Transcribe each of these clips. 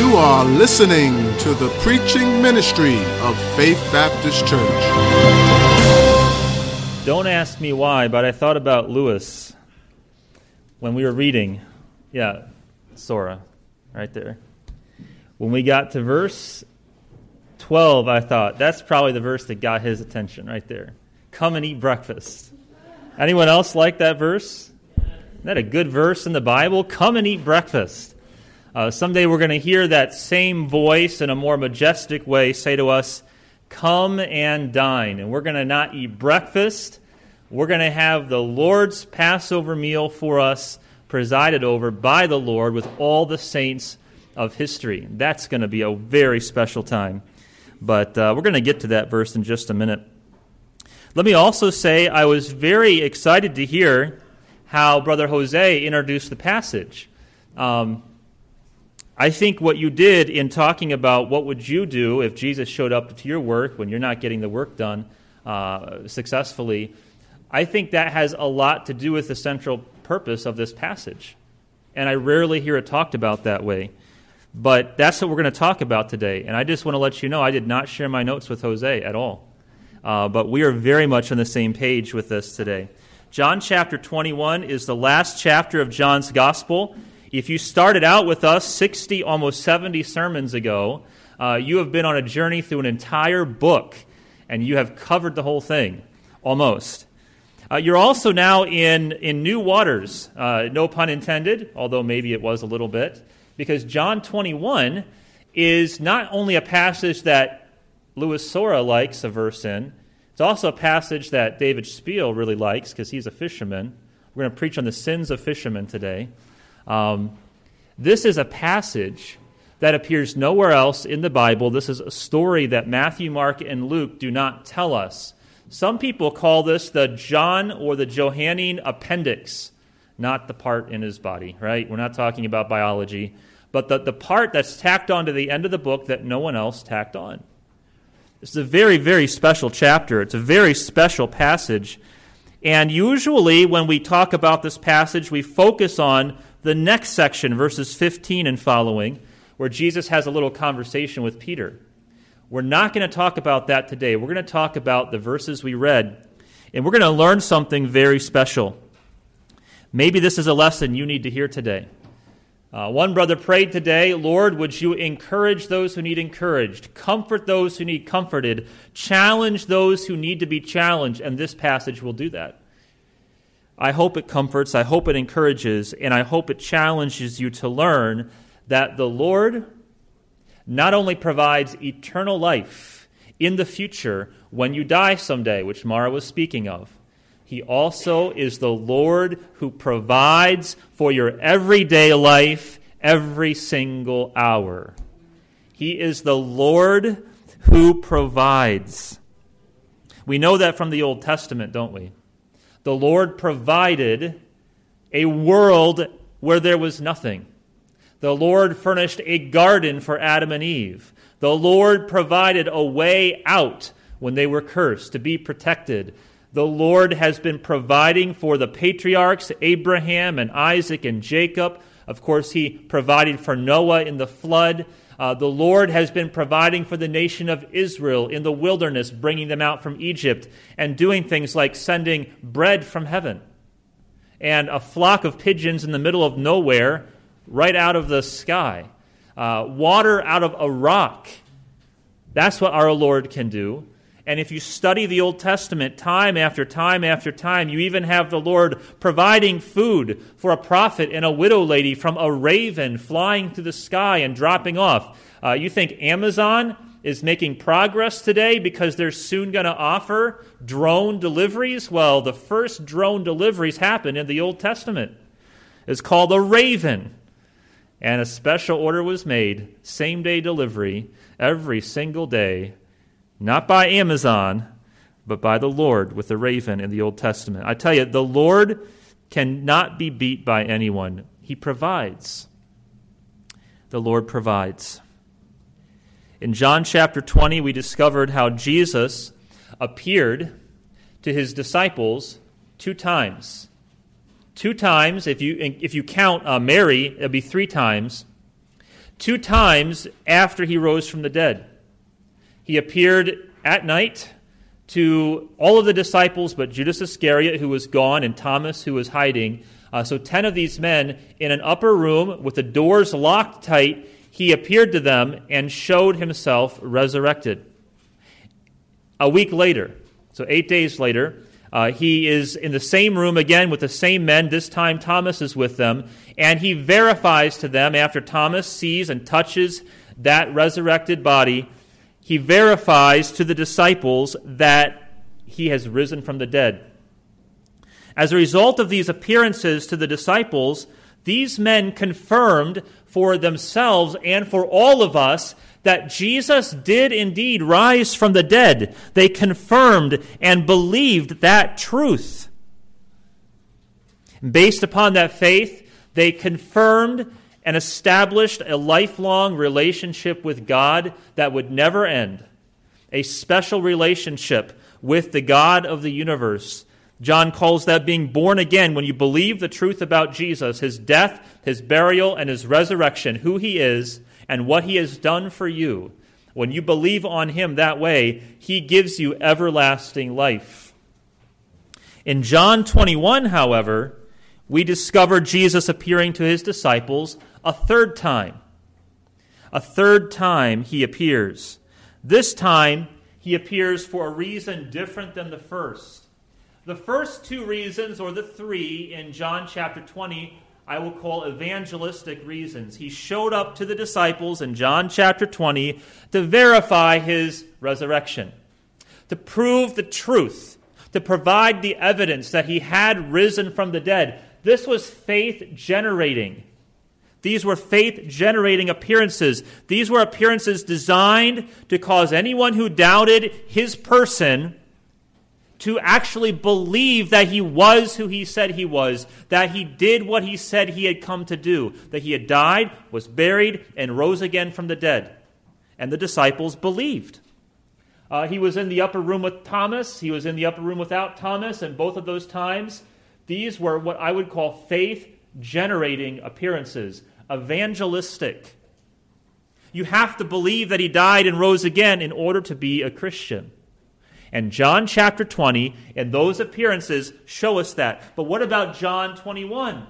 You are listening to the preaching ministry of Faith Baptist Church. Don't ask me why, but I thought about Lewis when we were reading. Yeah, Sora, right there. When we got to verse 12, I thought, that's probably the verse that got his attention right there. Come and eat breakfast. Anyone else like that verse? Isn't that a good verse in the Bible? Come and eat breakfast. Someday we're going to hear that same voice in a more majestic way say to us, come and dine. And we're going to not eat breakfast. We're going to have the Lord's Passover meal for us, presided over by the Lord with all the saints of history. That's going to be a very special time. But we're going to get to that verse in just a minute. Let me also say I was very excited to hear how Brother Jose introduced the passage. I think what you did in talking about what would you do if Jesus showed up to your work when you're not getting the work done successfully, I think that has a lot to do with the central purpose of this passage. And I rarely hear it talked about that way. But that's what we're going to talk about today. And I just want to let you know I did not share my notes with Jose at all. But we are very much on the same page with this today. John chapter 21 is the last chapter of John's Gospel. If you started out with us 60, almost 70 sermons ago, you have been on a journey through an entire book, and you have covered the whole thing, almost. You're also now in new waters, no pun intended, although maybe it was a little bit, because John 21 is not only a passage that Louis Sora likes a verse in, it's also a passage that David Spiel really likes because he's a fisherman. We're going to preach on the sins of fishermen today. This is a passage that appears nowhere else in the Bible. This is a story that Matthew, Mark, and Luke do not tell us. Some people call this the John or the Johannine appendix, not the part in his body, right? We're not talking about biology, but the part that's tacked on to the end of the book that no one else tacked on. This is a very, very special chapter. It's a very special passage. And usually when we talk about this passage, we focus on the next section, verses 15 and following, where Jesus has a little conversation with Peter. We're not going to talk about that today. We're going to talk about the verses we read, and we're going to learn something very special. Maybe this is a lesson you need to hear today. One brother prayed today, Lord, would you encourage those who need encouraged, comfort those who need comforted, challenge those who need to be challenged, and this passage will do that. I hope it comforts, I hope it encourages, and I hope it challenges you to learn that the Lord not only provides eternal life in the future when you die someday, which Mara was speaking of, He also is the Lord who provides for your everyday life every single hour. He is the Lord who provides. We know that from the Old Testament, don't we? The Lord provided a world where there was nothing. The Lord furnished a garden for Adam and Eve. The Lord provided a way out when they were cursed, to be protected. The Lord has been providing for the patriarchs, Abraham and Isaac and Jacob. Of course, He provided for Noah in the flood. The Lord has been providing for the nation of Israel in the wilderness, bringing them out from Egypt, and doing things like sending bread from heaven and a flock of pigeons in the middle of nowhere right out of the sky, water out of a rock. That's what our Lord can do. And if you study the Old Testament time after time after time, you even have the Lord providing food for a prophet and a widow lady from a raven flying through the sky and dropping off. You think Amazon is making progress today because they're soon going to offer drone deliveries? Well, the first drone deliveries happened in the Old Testament. It's called a raven. And a special order was made, same-day delivery, every single day. Not by Amazon, but by the Lord with the raven in the Old Testament. I tell you, the Lord cannot be beat by anyone. He provides. The Lord provides. In John chapter 20, we discovered how Jesus appeared to His disciples 2 times. 2 times, if you count Mary, it'll be 3 times. 2 times after he rose from the dead. He appeared at night to all of the disciples but Judas Iscariot, who was gone, and Thomas, who was hiding. So 10 of these men in an upper room with the doors locked tight, he appeared to them and showed himself resurrected. A week later, so 8 days later, he is in the same room again with the same men. This time Thomas is with them, and he verifies to them after Thomas sees and touches that resurrected body. He verifies to the disciples that he has risen from the dead. As a result of these appearances to the disciples, these men confirmed for themselves and for all of us that Jesus did indeed rise from the dead. They confirmed and believed that truth. Based upon that faith, they confirmed and established a lifelong relationship with God that would never end, a special relationship with the God of the universe. John calls that being born again when you believe the truth about Jesus, his death, his burial, and his resurrection, who he is and what he has done for you. When you believe on him that way, he gives you everlasting life. In John 21, however, we discover Jesus appearing to his disciples a third time. A third time he appears. This time he appears for a reason different than the first. The first 2 reasons, or the 3 in John chapter 20, I will call evangelistic reasons. He showed up to the disciples in John chapter 20 to verify his resurrection, to prove the truth, to provide the evidence that he had risen from the dead. This was faith-generating. These were faith-generating appearances. These were appearances designed to cause anyone who doubted his person to actually believe that he was who he said he was, that he did what he said he had come to do, that he had died, was buried, and rose again from the dead. And the disciples believed. He was in the upper room with Thomas. He was in the upper room without Thomas, and both of those times, these were what I would call faith-generating appearances, evangelistic. You have to believe that he died and rose again in order to be a Christian. And John chapter 20 and those appearances show us that. But what about John 21?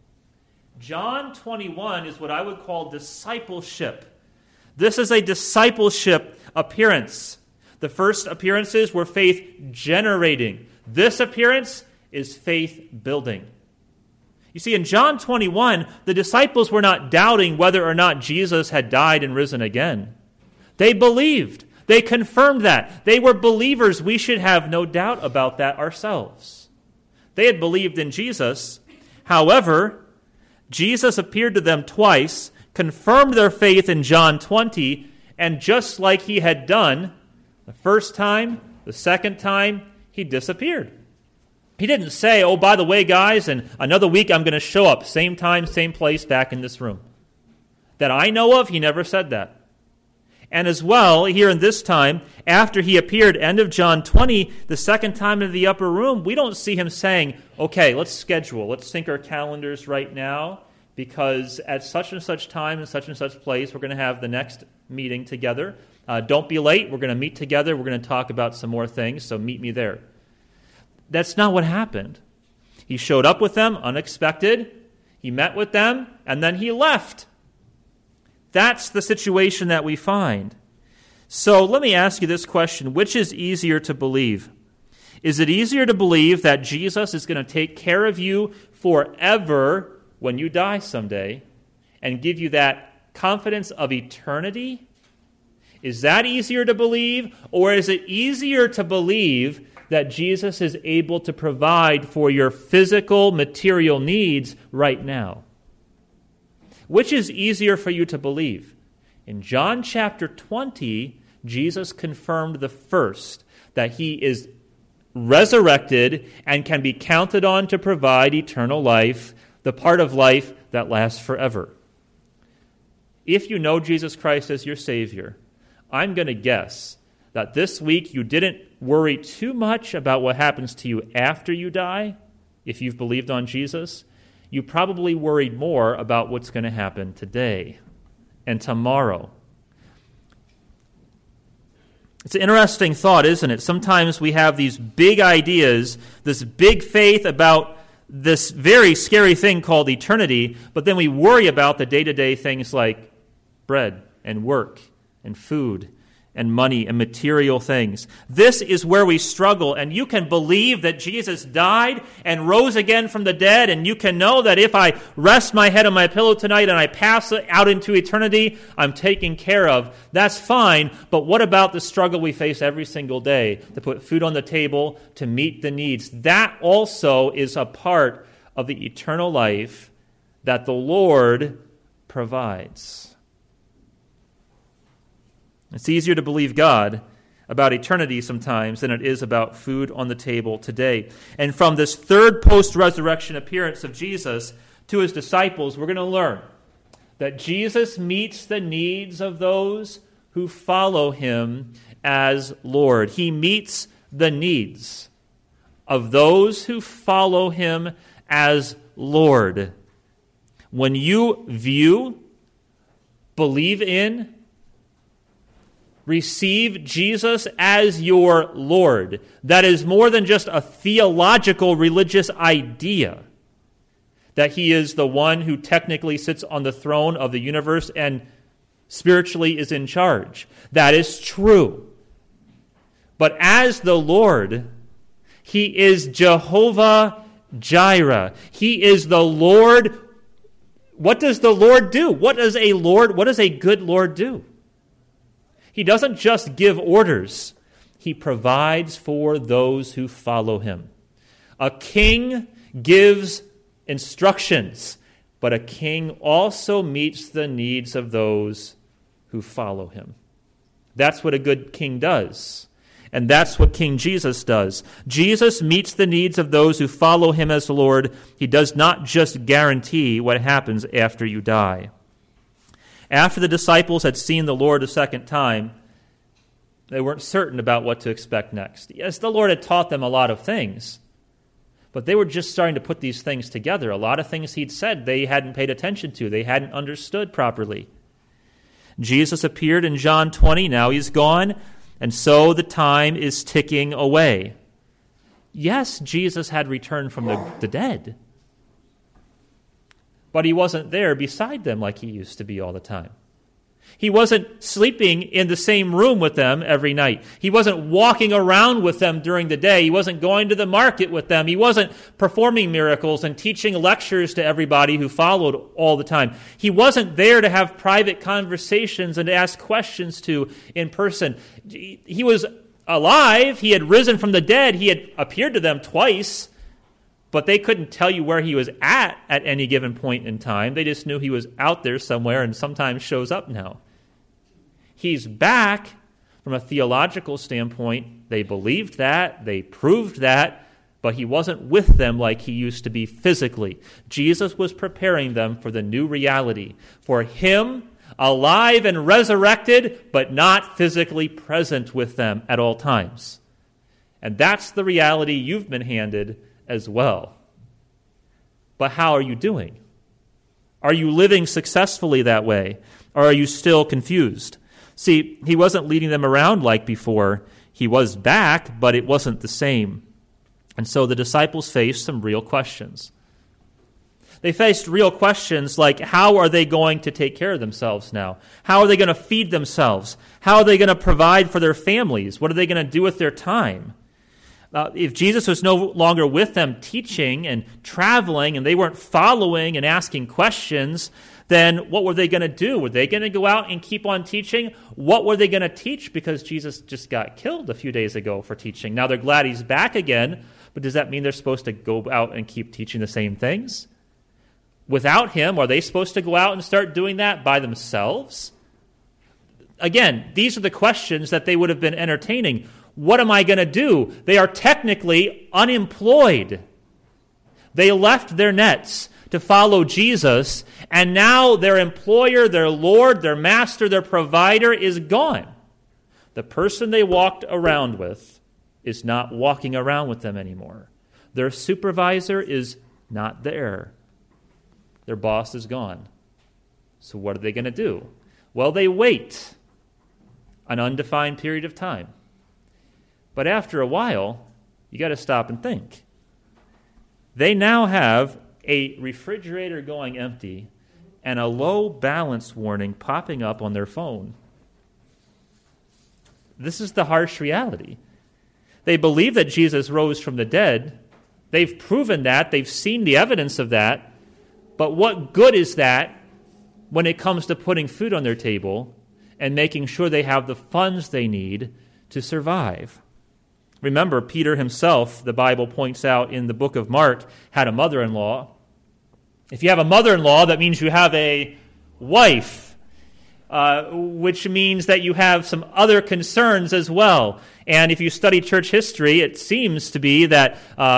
John 21 is what I would call discipleship. This is a discipleship appearance. The first appearances were faith-generating. This appearance is faith-building. You see, in John 21, the disciples were not doubting whether or not Jesus had died and risen again. They believed. They confirmed that. They were believers. We should have no doubt about that ourselves. They had believed in Jesus. However, Jesus appeared to them twice, confirmed their faith in John 20, and just like he had done the first time, the second time, he disappeared. He didn't say, oh, by the way, guys, in another week I'm going to show up, same time, same place, back in this room. That I know of, he never said that. And as well, here in this time, after he appeared, end of John 20, the second time in the upper room, we don't see him saying, okay, let's schedule, let's sync our calendars right now, because at such and such time and such place, we're going to have the next meeting together. Don't be late, we're going to meet together, we're going to talk about some more things, so meet me there. That's not what happened. He showed up with them, unexpected, he met with them, and then he left. That's the situation that we find. So let me ask you this question. Which is easier to believe? Is it easier to believe that Jesus is going to take care of you forever when you die someday and give you that confidence of eternity? Is that easier to believe? Or is it easier to believe that Jesus is able to provide for your physical, material needs right now? Which is easier for you to believe? In John chapter 20, Jesus confirmed the first, that he is resurrected and can be counted on to provide eternal life, the part of life that lasts forever. If you know Jesus Christ as your Savior, I'm going to guess that this week you didn't worry too much about what happens to you after you die, if you've believed on Jesus. You probably worried more about what's going to happen today and tomorrow. It's an interesting thought, isn't it? Sometimes we have these big ideas, this big faith about this very scary thing called eternity, but then we worry about the day-to-day things like bread and work and food and money and material things. This is where we struggle, and you can believe that Jesus died and rose again from the dead, and you can know that if I rest my head on my pillow tonight and I pass out into eternity, I'm taken care of. That's fine, but what about the struggle we face every single day to put food on the table, to meet the needs? That also is a part of the eternal life that the Lord provides. It's easier to believe God about eternity sometimes than it is about food on the table today. And from this third post-resurrection appearance of Jesus to his disciples, we're going to learn that Jesus meets the needs of those who follow him as Lord. He meets the needs of those who follow him as Lord. When you view, believe in, receive Jesus as your Lord, that is more than just a theological religious idea, that he is the one who technically sits on the throne of the universe and spiritually is in charge. That is true. But as the Lord, he is Jehovah Jireh. He is the Lord. What does the Lord do? What does a good Lord do? He doesn't just give orders. He provides for those who follow him. A king gives instructions, but a king also meets the needs of those who follow him. That's what a good king does. And that's what King Jesus does. Jesus meets the needs of those who follow him as Lord. He does not just guarantee what happens after you die. After the disciples had seen the Lord a second time, they weren't certain about what to expect next. Yes, the Lord had taught them a lot of things, but they were just starting to put these things together. A lot of things he'd said they hadn't paid attention to. They hadn't understood properly. Jesus appeared in John 20. Now he's gone, and so the time is ticking away. Yes, Jesus had returned from the dead, but he wasn't there beside them like he used to be all the time. He wasn't sleeping in the same room with them every night. He wasn't walking around with them during the day. He wasn't going to the market with them. He wasn't performing miracles and teaching lectures to everybody who followed all the time. He wasn't there to have private conversations and to ask questions to in person. He was alive. He had risen from the dead. He had appeared to them twice, but they couldn't tell you where he was at any given point in time. They just knew he was out there somewhere and sometimes shows up now. He's back from a theological standpoint. They believed that. They proved that. But he wasn't with them like he used to be physically. Jesus was preparing them for the new reality, for him alive and resurrected, but not physically present with them at all times. And that's the reality you've been handed as well. But how are you doing? Are you living successfully that way? Or are you still confused? See, he wasn't leading them around like before. He was back, but it wasn't the same. And so the disciples faced some real questions. They faced real questions like, how are they going to take care of themselves now? How are they going to feed themselves? How are they going to provide for their families? What are they going to do with their time? If Jesus was no longer with them teaching and traveling and they weren't following and asking questions, then what were they going to do? Were they going to go out and keep on teaching? What were they going to teach? Because Jesus just got killed a few days ago for teaching. Now they're glad he's back again, but does that mean they're supposed to go out and keep teaching the same things? Without him, are they supposed to go out and start doing that by themselves? Again, these are the questions that they would have been entertaining. What am I going to do? They are technically unemployed. They left their nets to follow Jesus, and now their employer, their Lord, their master, their provider is gone. The person they walked around with is not walking around with them anymore. Their supervisor is not there. Their boss is gone. So what are they going to do? Well, they wait an undefined period of time. But after a while, you got to stop and think. They now have a refrigerator going empty and a low balance warning popping up on their phone. This is the harsh reality. They believe that Jesus rose from the dead. They've proven that. They've seen the evidence of that. But what good is that when it comes to putting food on their table and making sure they have the funds they need to survive? Remember, Peter himself, the Bible points out in the book of Mark, had a mother-in-law. If you have a mother-in-law, that means you have a wife, which means that you have some other concerns as well. And if you study church history, it seems to be that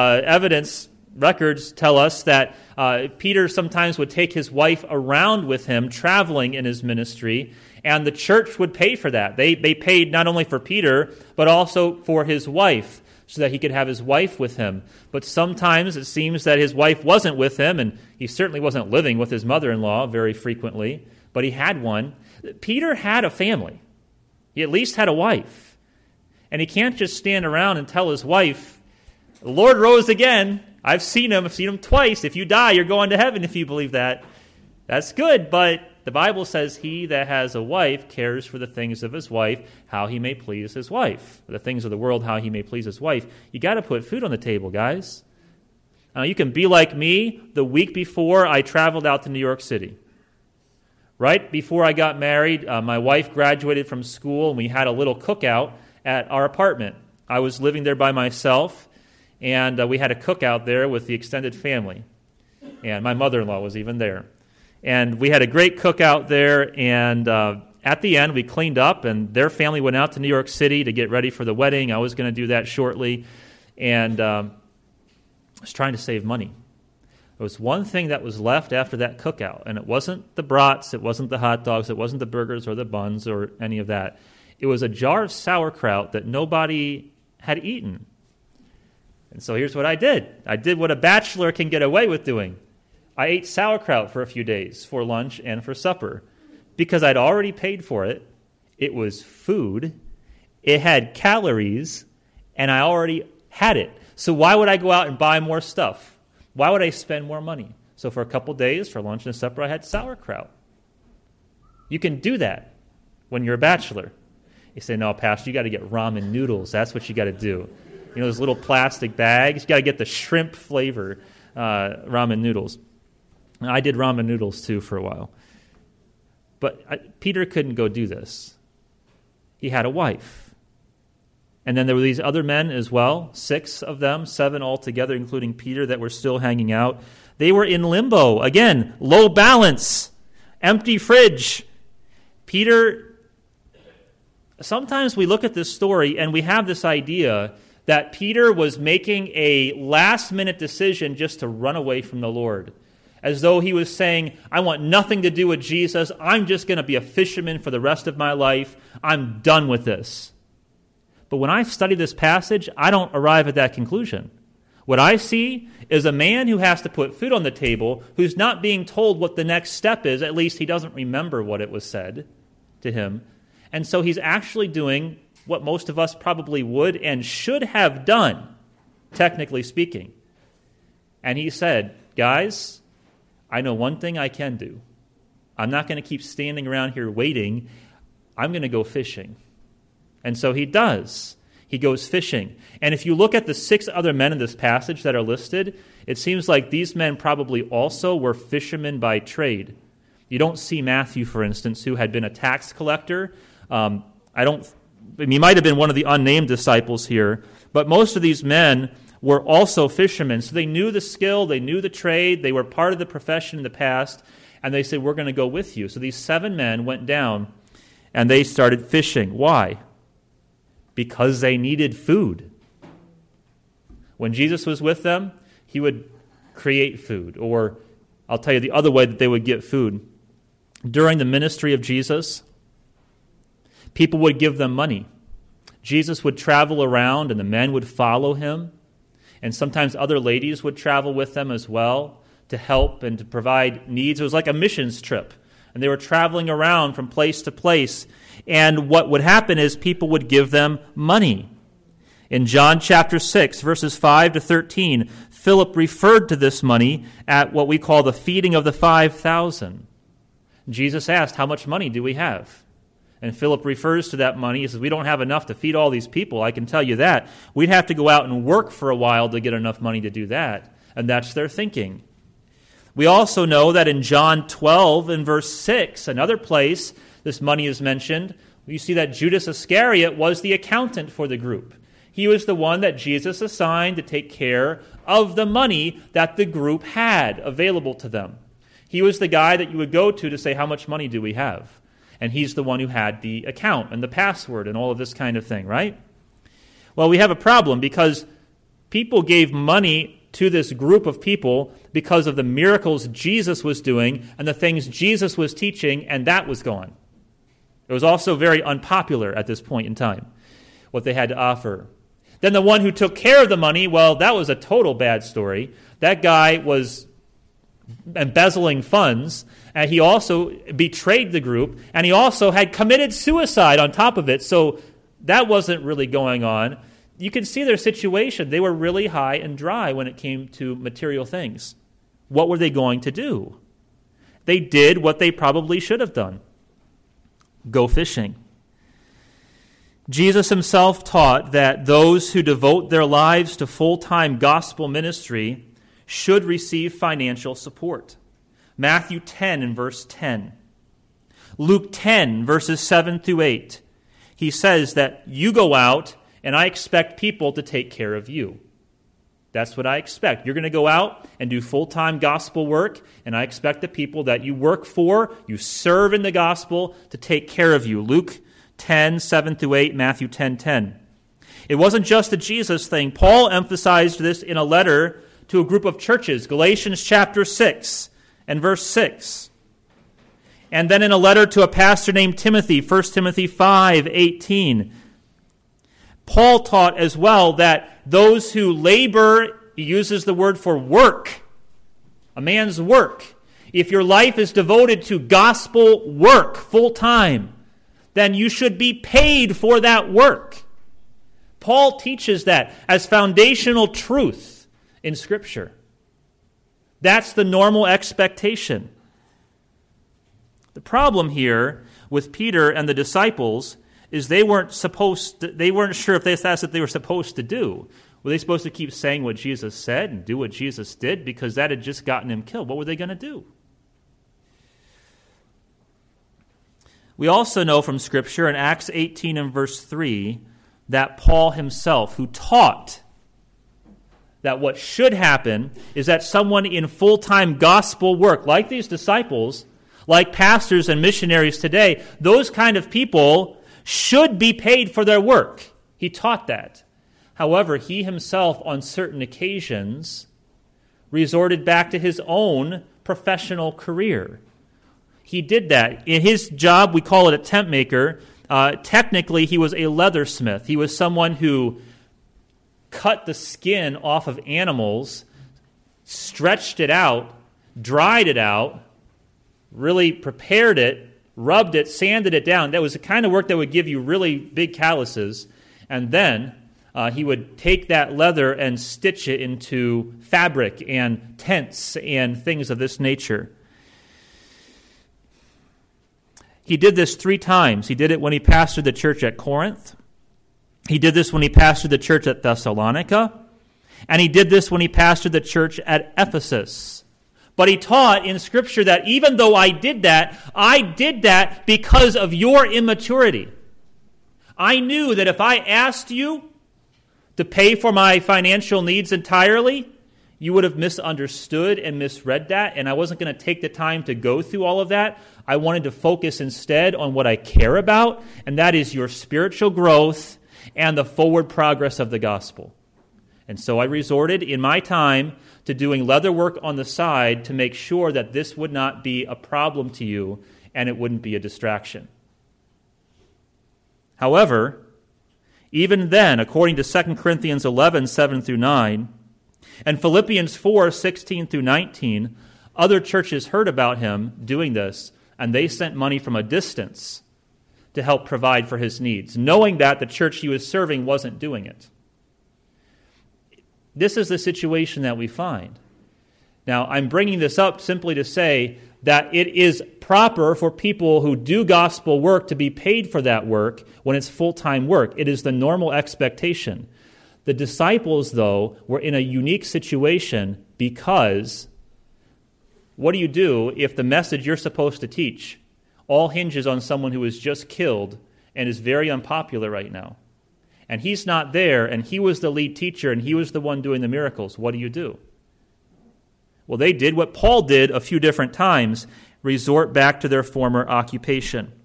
records tell us that Peter sometimes would take his wife around with him, traveling in his ministry, and the church would pay for that. They paid not only for Peter, but also for his wife, so that he could have his wife with him. But sometimes it seems that his wife wasn't with him, and he certainly wasn't living with his mother-in-law very frequently, but he had one. Peter had a family. He at least had a wife. And he can't just stand around and tell his wife, "The Lord rose again. I've seen him twice. If you die, you're going to heaven if you believe that." That's good, but the Bible says he that has a wife cares for the things of his wife, how he may please his wife. For the things of the world, how he may please his wife. You got to put food on the table, guys. You can be like me the week before I traveled out to New York City. Right before I got married, my wife graduated from school, and we had a little cookout at our apartment. I was living there by myself, and we had a cookout there with the extended family. And my mother-in-law was even there. And we had a great cookout there, and at the end, we cleaned up, and their family went out to New York City to get ready for the wedding. I was going to do that shortly, and I was trying to save money. There was one thing that was left after that cookout, and it wasn't the brats, it wasn't the hot dogs, it wasn't the burgers or the buns or any of that. It was a jar of sauerkraut that nobody had eaten. And so here's what I did. I did what a bachelor can get away with doing. I ate sauerkraut for a few days for lunch and for supper because I'd already paid for it. It was food. It had calories, and I already had it. So why would I go out and buy more stuff? Why would I spend more money? So for a couple days, for lunch and supper, I had sauerkraut. You can do that when you're a bachelor. You say, "No, Pastor, you got to get ramen noodles. That's what you got to do." You know, those little plastic bags. You got to get the shrimp flavor ramen noodles. I did ramen noodles too for a while. But Peter couldn't go do this. He had a wife. And then there were these other men as well, 6 of them, 7 altogether, including Peter, that were still hanging out. They were in limbo. Again, low balance, empty fridge. Peter, sometimes we look at this story and we have this idea that Peter was making a last-minute decision just to run away from the Lord, as though he was saying, "I want nothing to do with Jesus. I'm just going to be a fisherman for the rest of my life. I'm done with this." But when I study this passage, I don't arrive at that conclusion. What I see is a man who has to put food on the table, who's not being told what the next step is. At least he doesn't remember what it was said to him. And so he's actually doing what most of us probably would and should have done, technically speaking. And he said, "Guys, I know one thing I can do. I'm not going to keep standing around here waiting. I'm going to go fishing." And so he does. He goes fishing. And if you look at the 6 other men in this passage that are listed, it seems like these men probably also were fishermen by trade. You don't see Matthew, for instance, who had been a tax collector. He might have been one of the unnamed disciples here, but most of these men were also fishermen. So they knew the skill, they knew the trade, they were part of the profession in the past, and they said, "We're going to go with you." So these 7 men went down, and they started fishing. Why? Because they needed food. When Jesus was with them, he would create food. Or I'll tell you the other way that they would get food. During the ministry of Jesus, people would give them money. Jesus would travel around, and the men would follow him. And sometimes other ladies would travel with them as well to help and to provide needs. It was like a missions trip. And they were traveling around from place to place. And what would happen is people would give them money. In John chapter 6, verses 5 to 13, Philip referred to this money at what we call the feeding of the 5,000. Jesus asked, how much money do we have? And Philip refers to that money. He says, we don't have enough to feed all these people. I can tell you that. We'd have to go out and work for a while to get enough money to do that. And that's their thinking. We also know that in John 12 and verse 6, another place this money is mentioned, you see that Judas Iscariot was the accountant for the group. He was the one that Jesus assigned to take care of the money that the group had available to them. He was the guy that you would go to say, how much money do we have? And he's the one who had the account and the password and all of this kind of thing, right? Well, we have a problem because people gave money to this group of people because of the miracles Jesus was doing and the things Jesus was teaching, and that was gone. It was also very unpopular at this point in time, what they had to offer. Then the one who took care of the money, well, that was a total bad story. That guy was embezzling funds, and he also betrayed the group, and he also had committed suicide on top of it, so that wasn't really going on. You can see their situation. They were really high and dry when it came to material things. What were they going to do? They did what they probably should have done. Go fishing. Jesus himself taught that those who devote their lives to full-time gospel ministry should receive financial support. Matthew 10 and verse 10. Luke 10, verses 7 through 8. He says that you go out and I expect people to take care of you. That's what I expect. You're going to go out and do full-time gospel work, and I expect the people that you work for, you serve in the gospel, to take care of you. Luke 10, 7 through 8, Matthew 10, 10. It wasn't just a Jesus thing. Paul emphasized this in a letter to a group of churches, Galatians chapter 6 and verse 6. And then in a letter to a pastor named Timothy, 1 Timothy 5, 18. Paul taught as well that those who labor, he uses the word for work, a man's work. If your life is devoted to gospel work full time, then you should be paid for that work. Paul teaches that as foundational truth in Scripture. That's the normal expectation. The problem here with Peter and the disciples is they weren't sure if that's what they were supposed to do. Were they supposed to keep saying what Jesus said and do what Jesus did? Because that had just gotten him killed. What were they going to do? We also know from Scripture in Acts 18 and verse 3 that Paul himself, who taught that what should happen is that someone in full-time gospel work, like these disciples, like pastors and missionaries today, those kind of people should be paid for their work. He taught that. However, he himself, on certain occasions, resorted back to his own professional career. He did that. In his job, we call it a tent maker. Technically, he was a leathersmith. He was someone who cut the skin off of animals, stretched it out, dried it out, really prepared it, rubbed it, sanded it down. That was the kind of work that would give you really big calluses. And then he would take that leather and stitch it into fabric and tents and things of this nature. He did this 3 times. He did it when he pastored the church at Corinth. He did this when he pastored the church at Thessalonica. And he did this when he pastored the church at Ephesus. But he taught in Scripture that even though I did that because of your immaturity. I knew that if I asked you to pay for my financial needs entirely, you would have misunderstood and misread that, and I wasn't going to take the time to go through all of that. I wanted to focus instead on what I care about, and that is your spiritual growth and the forward progress of the gospel. And so I resorted in my time to doing leather work on the side to make sure that this would not be a problem to you and it wouldn't be a distraction. However, even then, according to 2 Corinthians 11, 7 through 9, and Philippians 4, 16 through 19, other churches heard about him doing this. and they sent money from a distance to help provide for his needs, knowing that the church he was serving wasn't doing it. This is the situation that we find. Now, I'm bringing this up simply to say that it is proper for people who do gospel work to be paid for that work when it's full-time work. It is the normal expectation. The disciples, though, were in a unique situation because what do you do if the message you're supposed to teach all hinges on someone who was just killed and is very unpopular right now? And he's not there, and he was the lead teacher, and he was the one doing the miracles. What do? Well, they did what Paul did a few different times, resort back to their former occupation.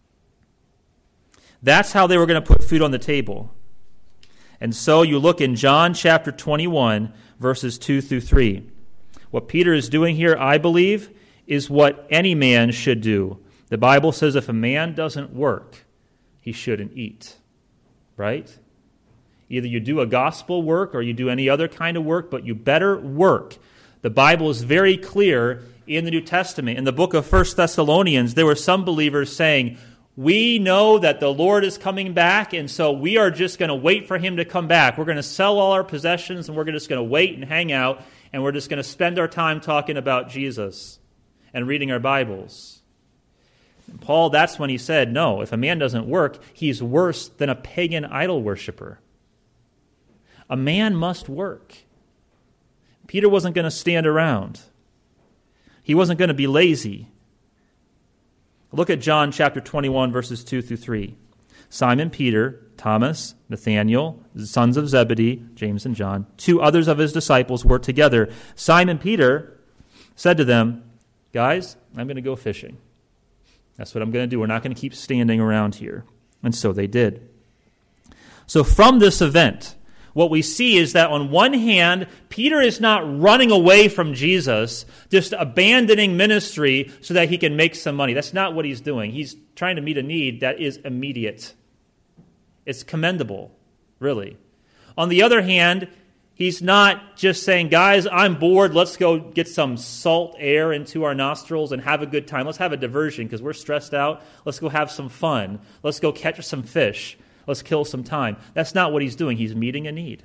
That's how they were going to put food on the table. And so you look in John chapter 21, verses 2 through 3. What Peter is doing here, I believe, is what any man should do. The Bible says if a man doesn't work, he shouldn't eat. Right? Either you do a gospel work or you do any other kind of work, but you better work. The Bible is very clear in the New Testament. In the book of 1 Thessalonians, there were some believers saying, we know that the Lord is coming back, and so we are just going to wait for him to come back. We're going to sell all our possessions, and we're just going to wait and hang out, and we're just going to spend our time talking about Jesus and reading our Bibles. And Paul, that's when he said, no, if a man doesn't work, he's worse than a pagan idol worshiper. A man must work. Peter wasn't going to stand around. He wasn't going to be lazy. Look at John chapter 21, verses 2 through 3. Simon Peter, Thomas, Nathanael, the sons of Zebedee, James and John, 2 others of his disciples were together. Simon Peter said to them, guys, I'm going to go fishing. That's what I'm going to do. We're not going to keep standing around here. And so they did. So from this event, what we see is that on one hand, Peter is not running away from Jesus, just abandoning ministry so that he can make some money. That's not what he's doing. He's trying to meet a need that is immediate. It's commendable, really. On the other hand, he's not just saying, guys, I'm bored. Let's go get some salt air into our nostrils and have a good time. Let's have a diversion because we're stressed out. Let's go have some fun. Let's go catch some fish. Let's kill some time. That's not what he's doing. He's meeting a need.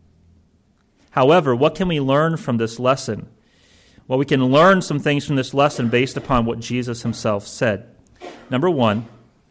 However, what can we learn from this lesson? Well, we can learn some things from this lesson based upon what Jesus himself said. Number one,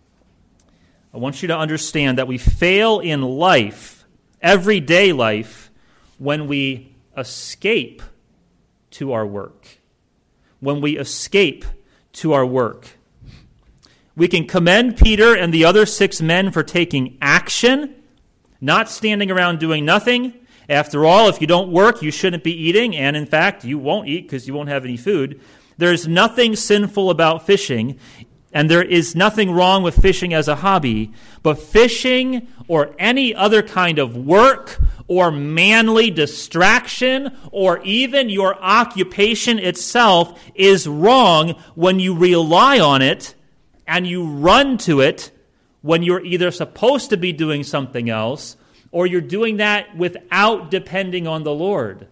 I want you to understand that we fail in life, everyday life, when we escape to our work. When we escape to our work. We can commend Peter and the other 6 men for taking action, not standing around doing nothing. After all, if you don't work, you shouldn't be eating, and in fact, you won't eat because you won't have any food. There's nothing sinful about fishing, and there is nothing wrong with fishing as a hobby, but fishing or any other kind of work or manly distraction or even your occupation itself is wrong when you rely on it and you run to it when you're either supposed to be doing something else or you're doing that without depending on the Lord.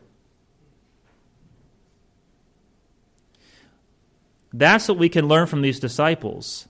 That's what we can learn from these disciples.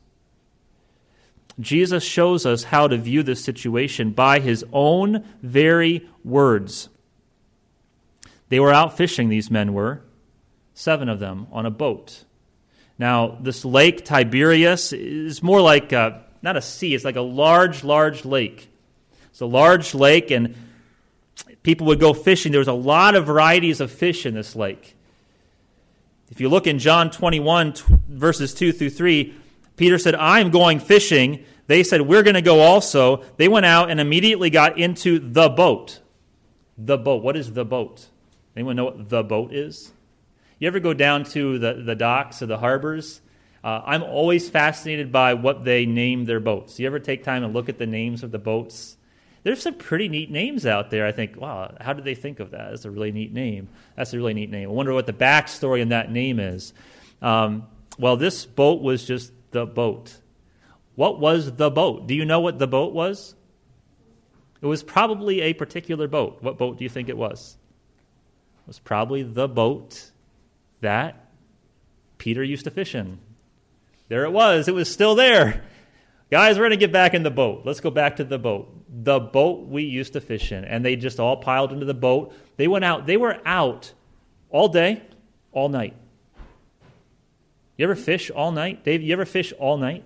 Jesus shows us how to view this situation by his own very words. They were out fishing, these men were, 7 of them, on a boat. Now, this lake, Tiberias, is more like, not a sea, it's like a large, large lake. It's a large lake, and people would go fishing. There was a lot of varieties of fish in this lake. If you look in John 21, verses 2 through 3, Peter said, I'm going fishing. They said, we're going to go also. They went out and immediately got into the boat. The boat. What is the boat? Anyone know what the boat is? You ever go down to the docks or the harbors? I'm always fascinated by what they name their boats. You ever take time and look at the names of the boats? There's some pretty neat names out there. I think, wow, how did they think of that? That's a really neat name. That's a really neat name. I wonder what the backstory in that name is. Well, this boat was just the boat. What was the boat? Do you know what the boat was? It was probably a particular boat. What boat do you think it was? It was probably the boat that Peter used to fish in. There it was. It was still there. Guys, we're going to get back in the boat. Let's go back to the boat. The boat we used to fish in. And they just all piled into the boat. They went out. They were out all day, all night. You ever fish all night? Dave, you ever fish all night?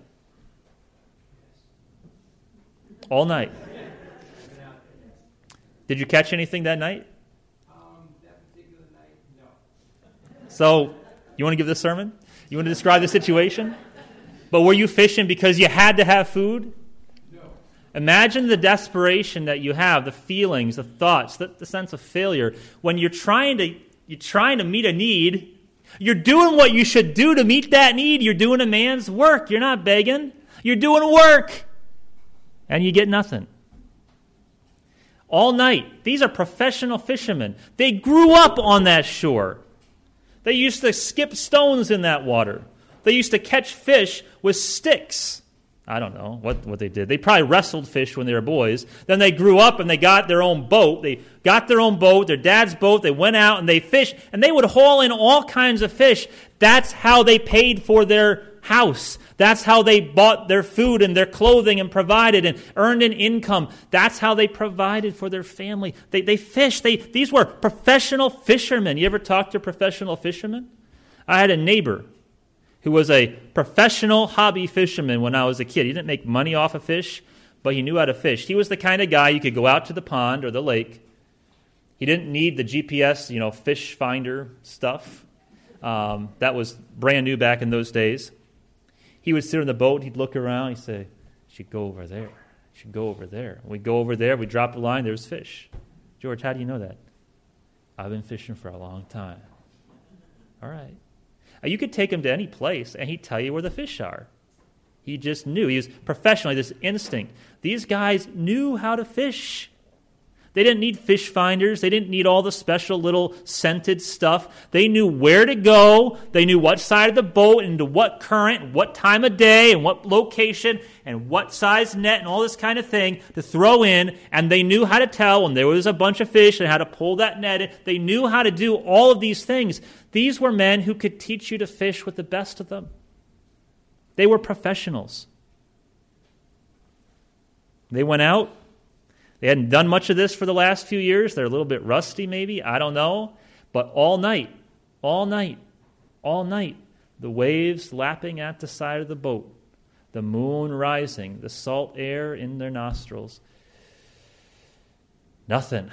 All night. Did you catch anything that night? That particular night, no. So, you want to give this sermon? You want to describe the situation? But were you fishing because you had to have food? No. Imagine the desperation that you have, the feelings, the thoughts, the sense of failure. When you're trying to meet a need, you're doing what you should do to meet that need. You're doing a man's work. You're not begging. You're doing work. And you get nothing. All night. These are professional fishermen. They grew up on that shore. They used to skip stones in that water. They used to catch fish with sticks. I don't know what they did. They probably wrestled fish when they were boys. Then they grew up and they got their own boat. They got their own boat, their dad's boat. They went out and they fished. And they would haul in all kinds of fish. That's how they paid for their house. That's how they bought their food and their clothing and provided and earned an income. That's how they provided for their family. They fished. These were professional fishermen. You ever talk to a professional fisherman? I had a neighbor who was a professional hobby fisherman when I was a kid. He didn't make money off of fish, but he knew how to fish. He was the kind of guy you could go out to the pond or the lake. He didn't need the GPS, fish finder stuff. That was brand new back in those days. He would sit in the boat, he'd look around, he'd say, "You should go over there. You should go over there." We'd go over there, we'd drop the line, there's fish. "George, how do you know that?" "I've been fishing for a long time." All right. You could take him to any place, and he'd tell you where the fish are. He just knew. He was professional, this instinct. These guys knew how to fish. They didn't need fish finders. They didn't need all the special little scented stuff. They knew where to go. They knew what side of the boat and to what current, and what time of day, and what location, and what size net, and all this kind of thing to throw in. And they knew how to tell when there was a bunch of fish and how to pull that net in. They knew how to do all of these things. These were men who could teach you to fish with the best of them. They were professionals. They went out. They hadn't done much of this for the last few years. They're a little bit rusty maybe. I don't know. But all night, the waves lapping at the side of the boat, the moon rising, the salt air in their nostrils. Nothing.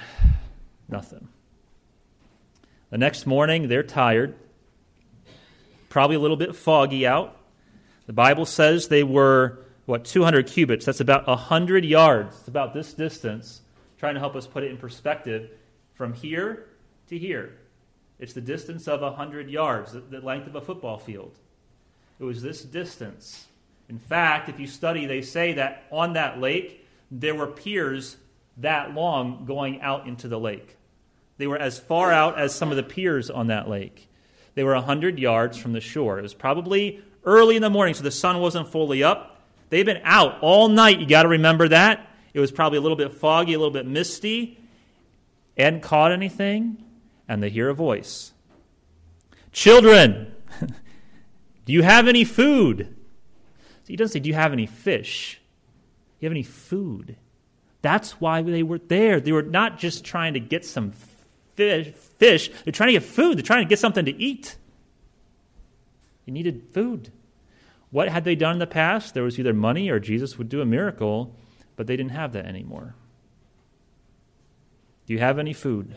The next morning, they're tired, probably a little bit foggy out. The Bible says they were 200 cubits. That's about 100 yards. It's about this distance. Trying to help us put it in perspective. From here to here. It's the distance of 100 yards, the length of a football field. It was this distance. In fact, if you study, they say that on that lake, there were piers that long going out into the lake. They were as far out as some of the piers on that lake. They were 100 yards from the shore. It was probably early in the morning, so the sun wasn't fully up. They've been out all night. You got to remember that. It was probably a little bit foggy, a little bit misty. Hadn't caught anything. And they hear a voice. "Children, do you have any food?" So he doesn't say, "Do you have any fish?" "Do you have any food?" That's why they were there. They were not just trying to get some fish. They're trying to get food. They're trying to get something to eat. You needed food. What had they done in the past? There was either money or Jesus would do a miracle, but they didn't have that anymore. Do you have any food?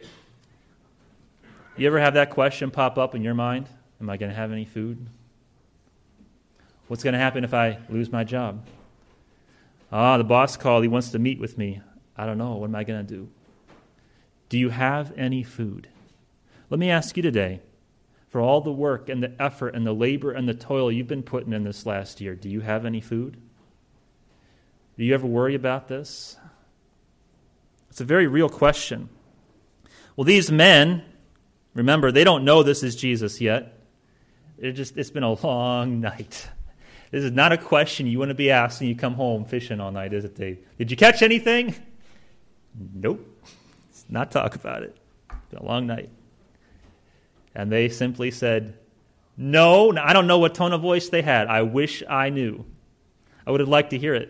You ever have that question pop up in your mind? Am I going to have any food? What's going to happen if I lose my job? The boss called. He wants to meet with me. I don't know. What am I going to do? Do you have any food? Let me ask you today, for all the work and the effort and the labor and the toil you've been putting in this last year, do you have any food? Do you ever worry about this? It's a very real question. Well, these men, remember, they don't know this is Jesus yet. It's been a long night. This is not a question you want to be asked when you come home fishing all night, is it, Dave? Did you catch anything? Nope. Let's not talk about it. It's been a long night. And they simply said, No, I don't know what tone of voice they had. I wish I knew. I would have liked to hear it.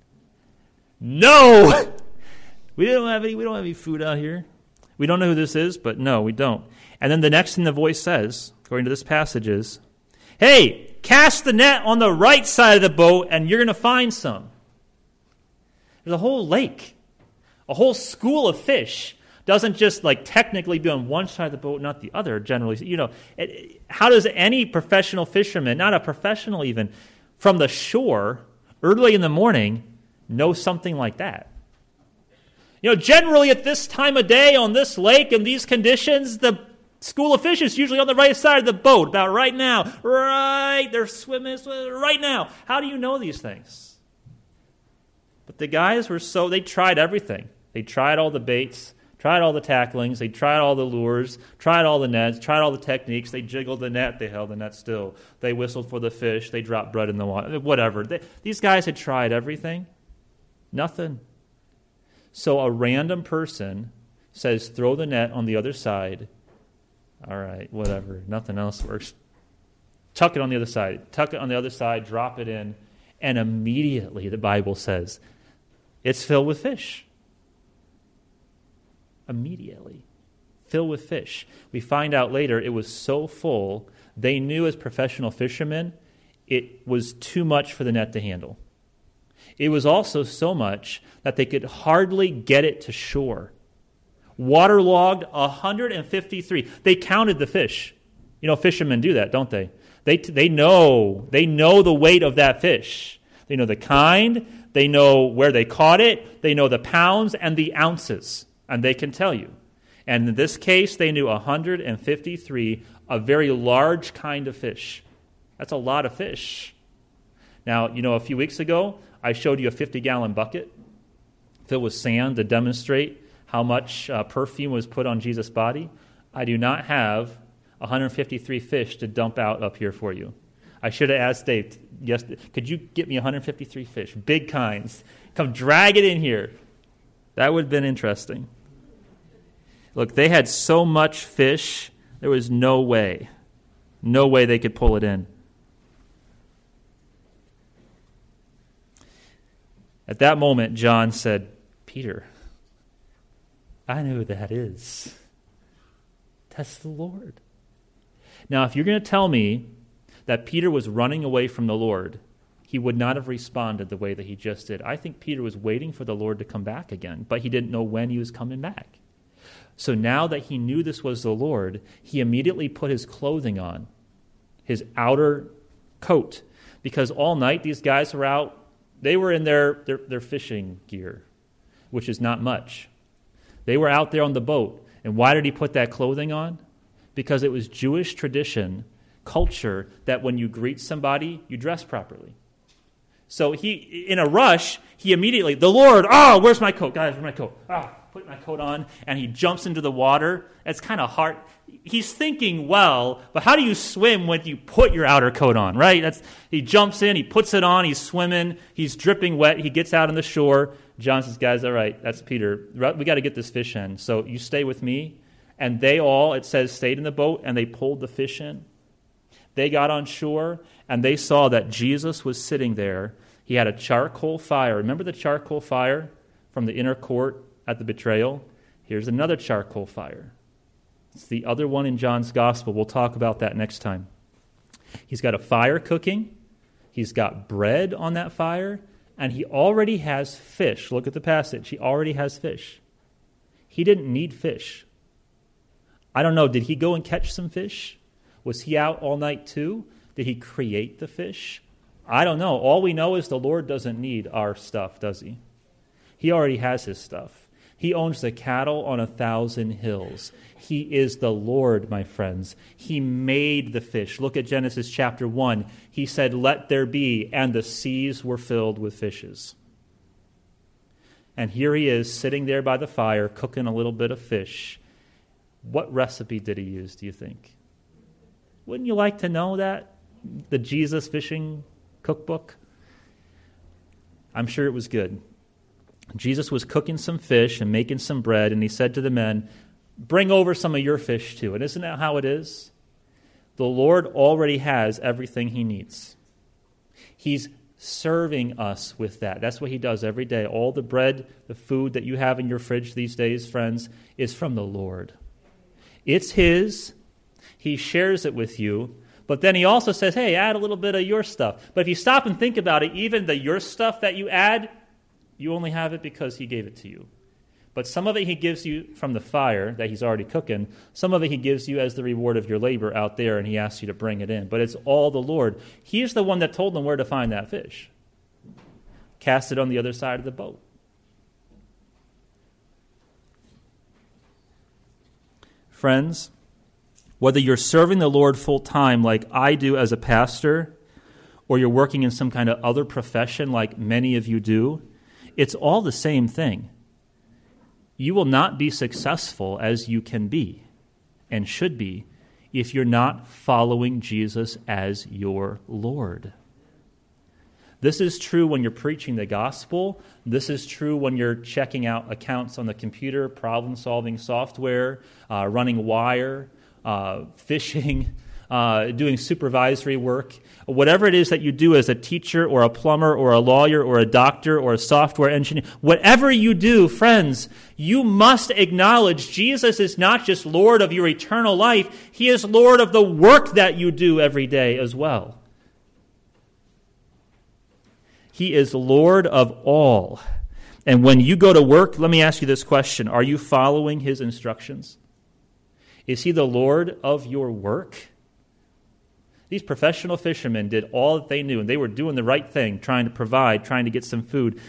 No! We don't have any food out here. We don't know who this is, but no, we don't. And then the next thing the voice says, according to this passage, is, hey, cast the net on the right side of the boat and you're going to find some. There's a whole lake, a whole school of fish. Doesn't just technically be on one side of the boat, not the other, generally. How does any professional fisherman, not a professional even, from the shore, early in the morning, know something like that? Generally at this time of day on this lake in these conditions, the school of fish is usually on the right side of the boat, about right now. They're swimming right now. How do you know these things? But the guys they tried everything. They tried all the baits, tried all the tacklings, they tried all the lures, tried all the nets, tried all the techniques. They jiggled the net, they held the net still. They whistled for the fish, they dropped bread in the water, whatever. These guys had tried everything. Nothing. So a random person says, throw the net on the other side. All right, whatever. Nothing else works. Tuck it on the other side. Tuck it on the other side, drop it in. And immediately, the Bible says, it's filled with fish. Immediately. Filled with fish. We find out later it was so full, they knew as professional fishermen, it was too much for the net to handle. It was also so much that they could hardly get it to shore. Waterlogged 153. They counted the fish. Fishermen do that, don't they? They know the weight of that fish. They know the kind. They know where they caught it. They know the pounds and the ounces, and they can tell you. And in this case, they knew 153, a very large kind of fish. That's a lot of fish. Now, a few weeks ago, I showed you a 50-gallon bucket filled with sand to demonstrate how much perfume was put on Jesus' body. I do not have 153 fish to dump out up here for you. I should have asked Dave, yes, could you get me 153 fish, big kinds? Come drag it in here. That would have been interesting. Look, they had so much fish, there was no way they could pull it in. At that moment, John said, Peter, I know who that is. That's the Lord. Now, if you're going to tell me that Peter was running away from the Lord, he would not have responded the way that he just did. I think Peter was waiting for the Lord to come back again, but he didn't know when he was coming back. So now that he knew this was the Lord, he immediately put his clothing on, his outer coat, because all night these guys were out. They were in their fishing gear, which is not much. They were out there on the boat. And why did he put that clothing on? Because it was Jewish tradition, culture, that when you greet somebody, you dress properly. So he, in a rush, he immediately, the Lord, where's my coat? Guys, where's my coat? Put my coat on, and he jumps into the water. It's kind of hard. He's thinking, well, but how do you swim when you put your outer coat on, right? He jumps in, he puts it on, he's swimming, he's dripping wet, he gets out on the shore. John says, guys, all right, that's Peter. We got to get this fish in, so you stay with me. And they all, it says, stayed in the boat, and they pulled the fish in. They got on shore, and they saw that Jesus was sitting there. He had a charcoal fire. Remember the charcoal fire from the inner court at the betrayal? Here's another charcoal fire. It's the other one in John's gospel. We'll talk about that next time. He's got a fire cooking. He's got bread on that fire. And he already has fish. Look at the passage. He already has fish. He didn't need fish. I don't know. Did he go and catch some fish? Was he out all night too? Did he create the fish? I don't know. All we know is the Lord doesn't need our stuff, does he? He already has his stuff. He owns the cattle on 1,000 hills. He is the Lord, my friends. He made the fish. Look at Genesis chapter 1. He said, let there be, and the seas were filled with fishes. And here he is sitting there by the fire, cooking a little bit of fish. What recipe did he use, do you think? Wouldn't you like to know that? The Jesus fishing cookbook? I'm sure it was good. Jesus was cooking some fish and making some bread, and he said to the men, bring over some of your fish too. And isn't that how it is? The Lord already has everything he needs. He's serving us with that. That's what he does every day. All the bread, the food that you have in your fridge these days, friends, is from the Lord. It's his. He shares it with you. But then he also says, hey, add a little bit of your stuff. But if you stop and think about it, even the your stuff that you add, you only have it because he gave it to you. But some of it he gives you from the fire that he's already cooking. Some of it he gives you as the reward of your labor out there, and he asks you to bring it in. But it's all the Lord. He's the one that told them where to find that fish. Cast it on the other side of the boat. Friends, whether you're serving the Lord full time like I do as a pastor, or you're working in some kind of other profession like many of you do, it's all the same thing. You will not be successful as you can be and should be if you're not following Jesus as your Lord. This is true when you're preaching the gospel. This is true when you're checking out accounts on the computer, problem-solving software, running wire, fishing, doing supervisory work. Whatever it is that you do as a teacher or a plumber or a lawyer or a doctor or a software engineer, whatever you do, friends, you must acknowledge Jesus is not just Lord of your eternal life. He is Lord of the work that you do every day as well. He is Lord of all. And when you go to work, let me ask you this question. Are you following his instructions? Is he the Lord of your work? These professional fishermen did all that they knew, and they were doing the right thing, trying to provide, trying to get some food.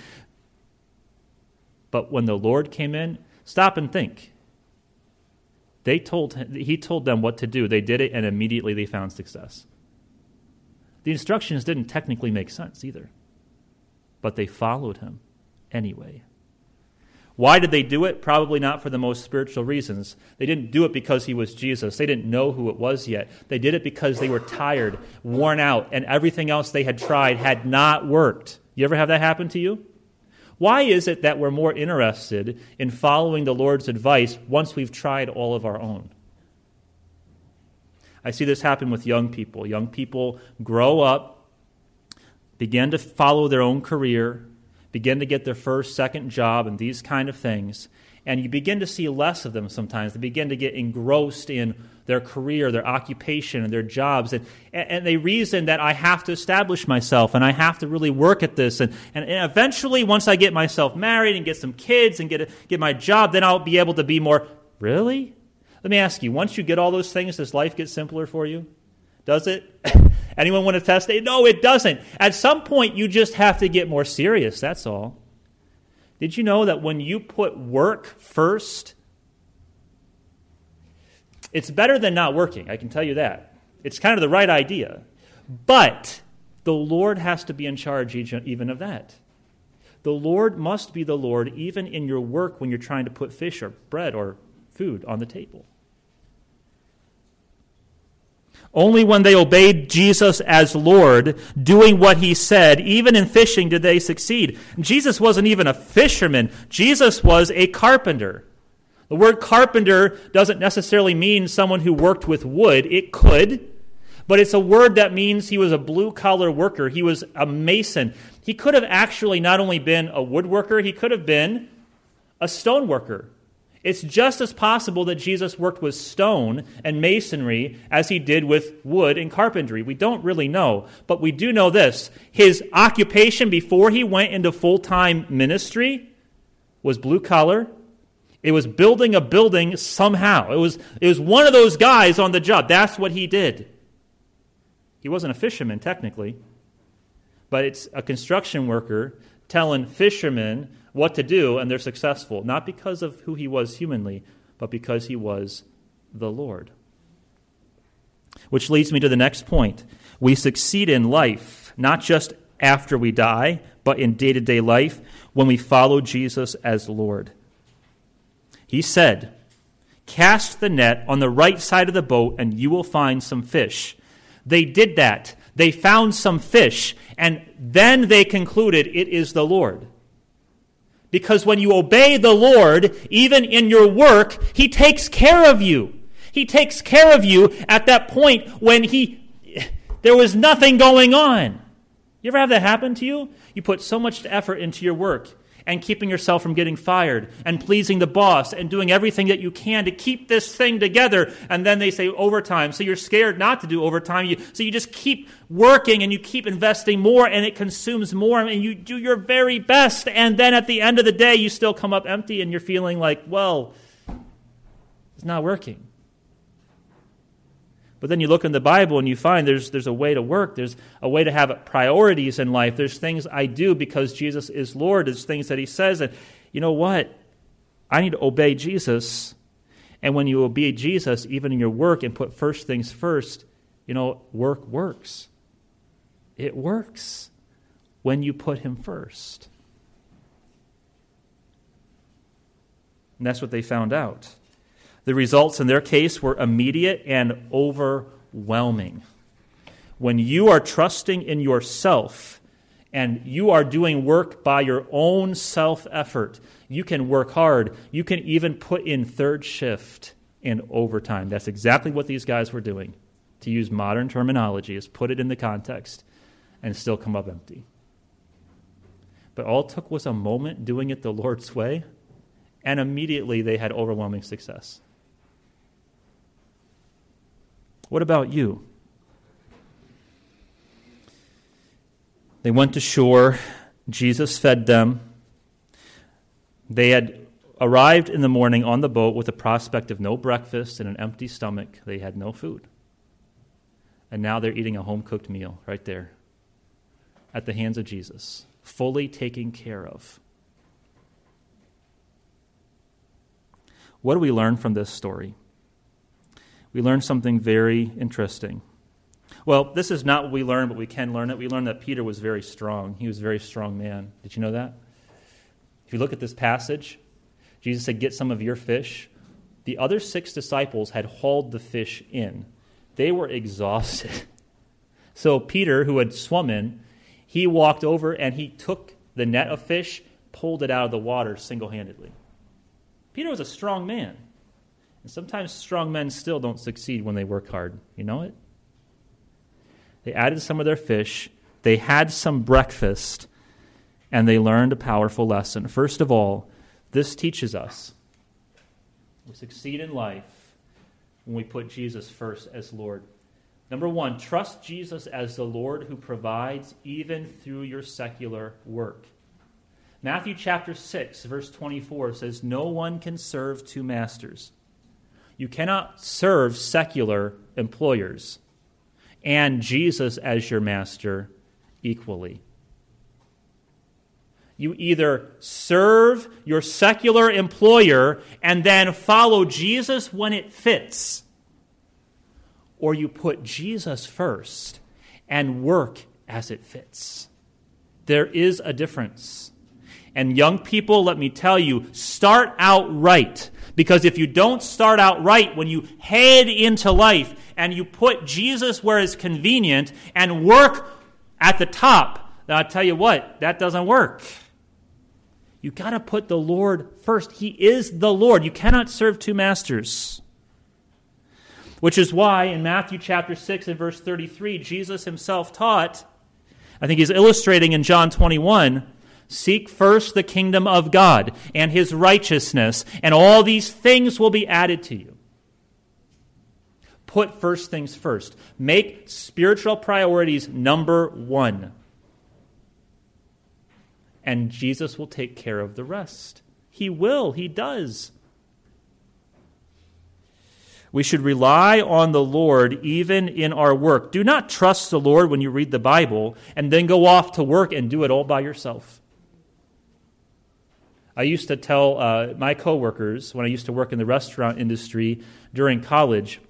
But when the Lord came in, stop and think. He told them what to do. They did it, and immediately they found success. The instructions didn't technically make sense either, but they followed him anyway. Why did they do it? Probably not for the most spiritual reasons. They didn't do it because he was Jesus. They didn't know who it was yet. They did it because they were tired, worn out, and everything else they had tried had not worked. You ever have that happen to you? Why is it that we're more interested in following the Lord's advice once we've tried all of our own? I see this happen with young people. Young people grow up, begin to follow their own career, begin to get their first, second job and these kind of things, and you begin to see less of them sometimes. They begin to get engrossed in their career, their occupation, and their jobs, and they reason that I have to establish myself, and I have to really work at this, and eventually, once I get myself married and get some kids and get my job, then I'll be able to be more, really? Let me ask you, once you get all those things, does life get simpler for you? Does it? Anyone want to test it? No, it doesn't. At some point, you just have to get more serious, that's all. Did you know that when you put work first, it's better than not working, I can tell you that. It's kind of the right idea. But the Lord has to be in charge even of that. The Lord must be the Lord even in your work when you're trying to put fish or bread or food on the table. Only when they obeyed Jesus as Lord, doing what he said, even in fishing, did they succeed. Jesus wasn't even a fisherman. Jesus was a carpenter. The word carpenter doesn't necessarily mean someone who worked with wood. It could, but it's a word that means he was a blue-collar worker. He was a mason. He could have actually not only been a woodworker, he could have been a stone worker. It's just as possible that Jesus worked with stone and masonry as he did with wood and carpentry. We don't really know, but we do know this. His occupation before he went into full-time ministry was blue-collar. It was building a building somehow. It was one of those guys on the job. That's what he did. He wasn't a fisherman, technically, but it's a construction worker telling fishermen what to do, and they're successful, not because of who he was humanly, but because he was the Lord. Which leads me to the next point. We succeed in life, not just after we die, but in day-to-day life when we follow Jesus as Lord. He said, "Cast the net on the right side of the boat, and you will find some fish." They did that. They found some fish, and then they concluded it is the Lord. Because when you obey the Lord, even in your work, he takes care of you. He takes care of you at that point when there was nothing going on. You ever have that happen to you? You put so much effort into your work and keeping yourself from getting fired and pleasing the boss and doing everything that you can to keep this thing together. And then they say overtime. So you're scared not to do overtime. So you just keep working and you keep investing more and it consumes more and you do your very best. And then at the end of the day, you still come up empty and you're feeling like, well, it's not working. But then you look in the Bible and you find there's a way to work. There's a way to have priorities in life. There's things I do because Jesus is Lord. There's things that he says. And you know what? I need to obey Jesus. And when you obey Jesus, even in your work and put first things first, work works. It works when you put him first. And that's what they found out. The results in their case were immediate and overwhelming. When you are trusting in yourself and you are doing work by your own self-effort, you can work hard. You can even put in third shift and overtime. That's exactly what these guys were doing. To use modern terminology, is put it in the context and still come up empty. But all it took was a moment doing it the Lord's way, and immediately they had overwhelming success. What about you? They went to shore. Jesus fed them. They had arrived in the morning on the boat with the prospect of no breakfast and an empty stomach. They had no food. And now they're eating a home-cooked meal right there at the hands of Jesus, fully taken care of. What do we learn from this story? We learn something very interesting. Well, this is not what we learn, but we can learn it. We learn that Peter was very strong. He was a very strong man. Did you know that? If you look at this passage, Jesus said, get some of your fish. The other 6 disciples had hauled the fish in. They were exhausted. So Peter, who had swum in, he walked over and he took the net of fish, pulled it out of the water single-handedly. Peter was a strong man. And sometimes strong men still don't succeed when they work hard. You know it? They added some of their fish, they had some breakfast, and they learned a powerful lesson. First of all, this teaches us we succeed in life when we put Jesus first as Lord. Number 1, trust Jesus as the Lord who provides even through your secular work. Matthew chapter 6, verse 24 says, no one can serve 2 masters. You cannot serve secular employers and Jesus as your master equally. You either serve your secular employer and then follow Jesus when it fits, or you put Jesus first and work as it fits. There is a difference. And young people, let me tell you, start out right. Because if you don't start out right when you head into life and you put Jesus where it's convenient and work at the top, then I'll tell you what, that doesn't work. You got to put the Lord first. He is the Lord. You cannot serve 2 masters. Which is why in Matthew chapter 6 and verse 33, Jesus himself taught, I think he's illustrating in John 21, seek first the kingdom of God and his righteousness, and all these things will be added to you. Put first things first. Make spiritual priorities number 1. And Jesus will take care of the rest. He will. He does. We should rely on the Lord even in our work. Do not trust the Lord when you read the Bible and then go off to work and do it all by yourself. I used to tell my coworkers when I used to work in the restaurant industry during college,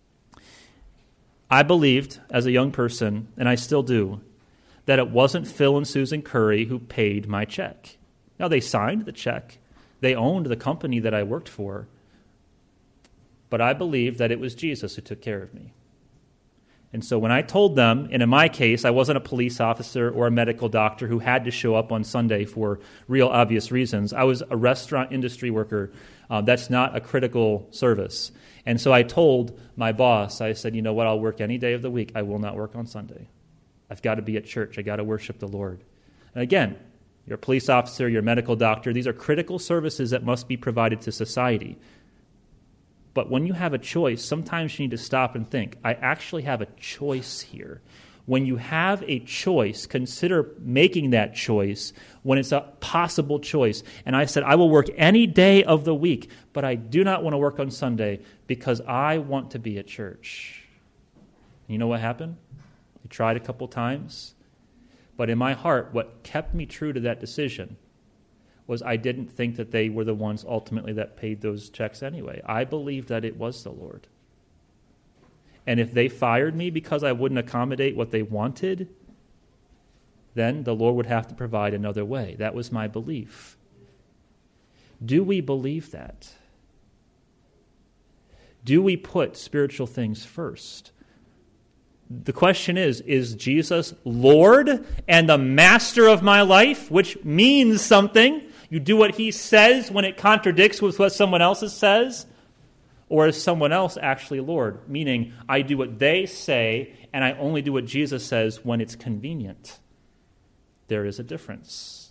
I believed as a young person, and I still do, that it wasn't Phil and Susan Curry who paid my check. Now, they signed the check. They owned the company that I worked for. But I believed that it was Jesus who took care of me. And so when I told them, and in my case, I wasn't a police officer or a medical doctor who had to show up on Sunday for real obvious reasons. I was a restaurant industry worker. That's not a critical service. And so I told my boss, I said, you know what, I'll work any day of the week. I will not work on Sunday. I've got to be at church. I've got to worship the Lord. And again, you're a police officer, you're a medical doctor. These are critical services that must be provided to society. But when you have a choice, sometimes you need to stop and think, I actually have a choice here. When you have a choice, consider making that choice when it's a possible choice. And I said, I will work any day of the week, but I do not want to work on Sunday because I want to be at church. And you know what happened? I tried a couple times. But in my heart, what kept me true to that decision was I didn't think that they were the ones ultimately that paid those checks anyway. I believed that it was the Lord. And if they fired me because I wouldn't accommodate what they wanted, then the Lord would have to provide another way. That was my belief. Do we believe that? Do we put spiritual things first? The question is Jesus Lord and the master of my life, which means something? You do what he says when it contradicts with what someone else says? Or is someone else actually Lord? Meaning, I do what they say, and I only do what Jesus says when it's convenient. There is a difference.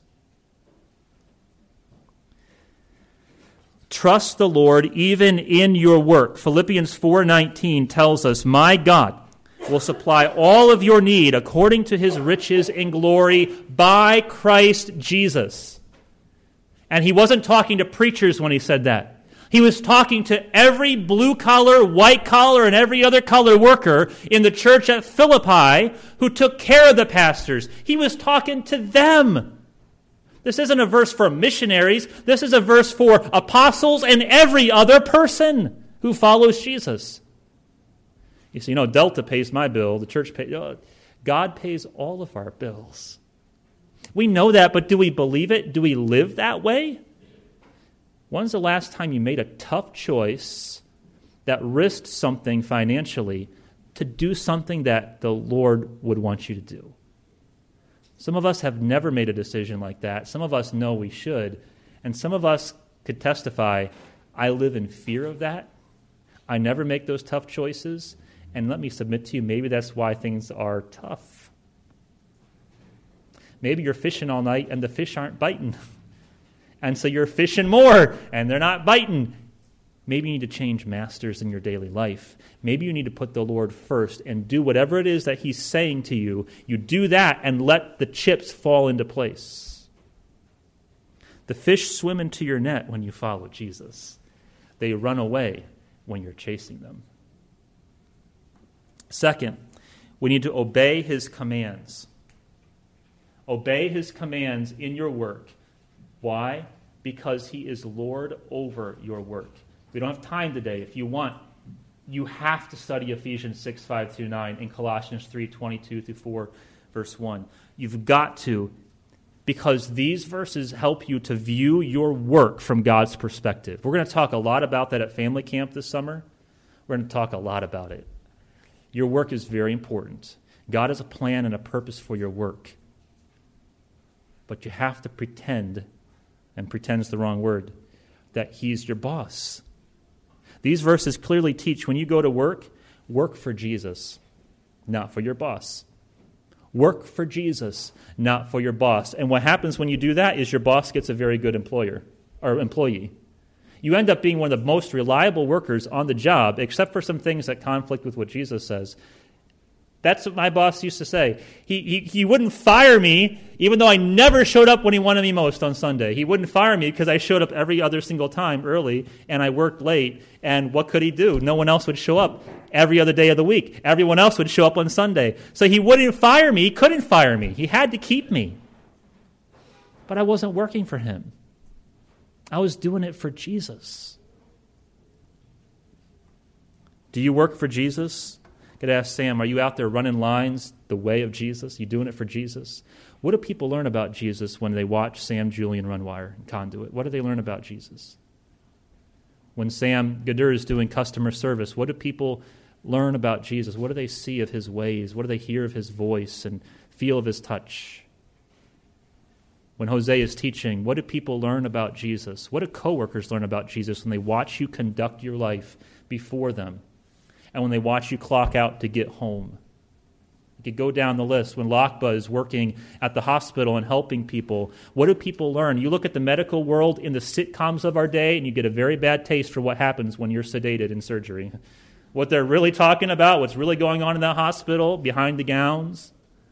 Trust the Lord even in your work. Philippians 4:19 tells us, my God will supply all of your need according to his riches in glory by Christ Jesus. And he wasn't talking to preachers when he said that. He was talking to every blue-collar, white-collar, and every other color worker in the church at Philippi who took care of the pastors. He was talking to them. This isn't a verse for missionaries. This is a verse for apostles and every other person who follows Jesus. You see, Delta pays my bill. The church pays. God pays all of our bills. We know that, but do we believe it? Do we live that way? When's the last time you made a tough choice that risked something financially to do something that the Lord would want you to do? Some of us have never made a decision like that. Some of us know we should. And some of us could testify, I live in fear of that. I never make those tough choices. And let me submit to you, maybe that's why things are tough. Maybe you're fishing all night and the fish aren't biting. And so you're fishing more, and they're not biting. Maybe you need to change masters in your daily life. Maybe you need to put the Lord first and do whatever it is that he's saying to you. You do that and let the chips fall into place. The fish swim into your net when you follow Jesus. They run away when you're chasing them. Second, we need to obey his commands. Obey his commands in your work. Why? Because he is Lord over your work. We don't have time today. If you want, you have to study Ephesians 6:5-9 and Colossians 3:22-4, verse 1. You've got to, because these verses help you to view your work from God's perspective. We're going to talk a lot about that at family camp this summer. We're going to talk a lot about it. Your work is very important. God has a plan and a purpose for your work. But you have to pretend, and pretend's the wrong word, that he's your boss. These verses clearly teach when you go to work, work for Jesus, not for your boss. Work for Jesus, not for your boss. And what happens when you do that is your boss gets a very good employee. You end up being one of the most reliable workers on the job, except for some things that conflict with what Jesus says. That's what my boss used to say. He wouldn't fire me, even though I never showed up when he wanted me most on Sunday. He wouldn't fire me because I showed up every other single time early, and I worked late. And what could he do? No one else would show up every other day of the week. Everyone else would show up on Sunday. So he wouldn't fire me. He couldn't fire me. He had to keep me. But I wasn't working for him. I was doing it for Jesus. Do you work for Jesus? I could ask Sam, are you out there running lines the way of Jesus? You doing it for Jesus? What do people learn about Jesus when they watch Sam Julian run wire and conduit? What do they learn about Jesus? When Sam Gadur is doing customer service, what do people learn about Jesus? What do they see of his ways? What do they hear of his voice and feel of his touch? When Jose is teaching, what do people learn about Jesus? What do coworkers learn about Jesus when they watch you conduct your life before them and when they watch you clock out to get home? You could go down the list. When Lakba is working at the hospital and helping people, what do people learn? You look at the medical world in the sitcoms of our day, and you get a very bad taste for what happens when you're sedated in surgery. What they're really talking about, what's really going on in that hospital, behind the gowns.